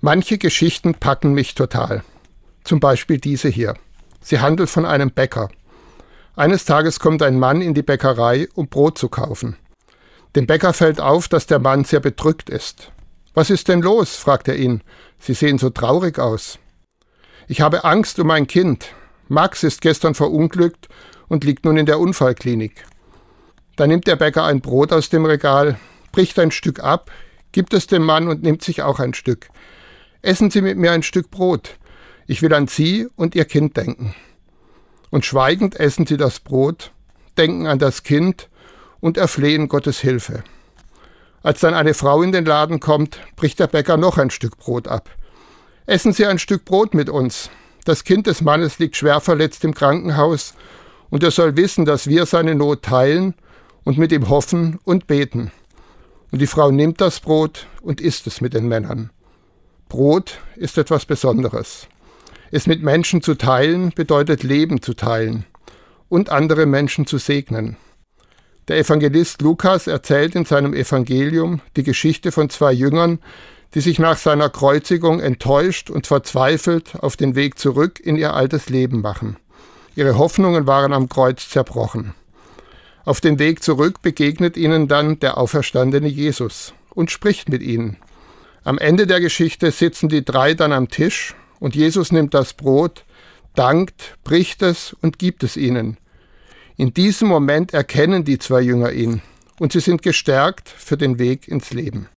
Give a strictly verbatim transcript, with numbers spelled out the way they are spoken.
Manche Geschichten packen mich total. Zum Beispiel diese hier. Sie handelt von einem Bäcker. Eines Tages kommt ein Mann in die Bäckerei, um Brot zu kaufen. Dem Bäcker fällt auf, dass der Mann sehr bedrückt ist. »Was ist denn los?« fragt er ihn. »Sie sehen so traurig aus.« »Ich habe Angst um mein Kind. Max ist gestern verunglückt und liegt nun in der Unfallklinik.« Da nimmt der Bäcker ein Brot aus dem Regal, bricht ein Stück ab, gibt es dem Mann und nimmt sich auch ein Stück. »Essen Sie mit mir ein Stück Brot. Ich will an Sie und Ihr Kind denken.« Und schweigend essen sie das Brot, denken an das Kind und erflehen Gottes Hilfe. Als dann eine Frau in den Laden kommt, bricht der Bäcker noch ein Stück Brot ab. »Essen Sie ein Stück Brot mit uns. Das Kind des Mannes liegt schwer verletzt im Krankenhaus und er soll wissen, dass wir seine Not teilen und mit ihm hoffen und beten.« Und die Frau nimmt das Brot und isst es mit den Männern. Brot ist etwas Besonderes. Es mit Menschen zu teilen bedeutet Leben zu teilen und andere Menschen zu segnen. Der Evangelist Lukas erzählt in seinem Evangelium die Geschichte von zwei Jüngern, die sich nach seiner Kreuzigung enttäuscht und verzweifelt auf den Weg zurück in ihr altes Leben machen. Ihre Hoffnungen waren am Kreuz zerbrochen. Auf dem Weg zurück begegnet ihnen dann der auferstandene Jesus und spricht mit ihnen. Am Ende der Geschichte sitzen die drei dann am Tisch und Jesus nimmt das Brot, dankt, bricht es und gibt es ihnen. In diesem Moment erkennen die zwei Jünger ihn und sie sind gestärkt für den Weg ins Leben.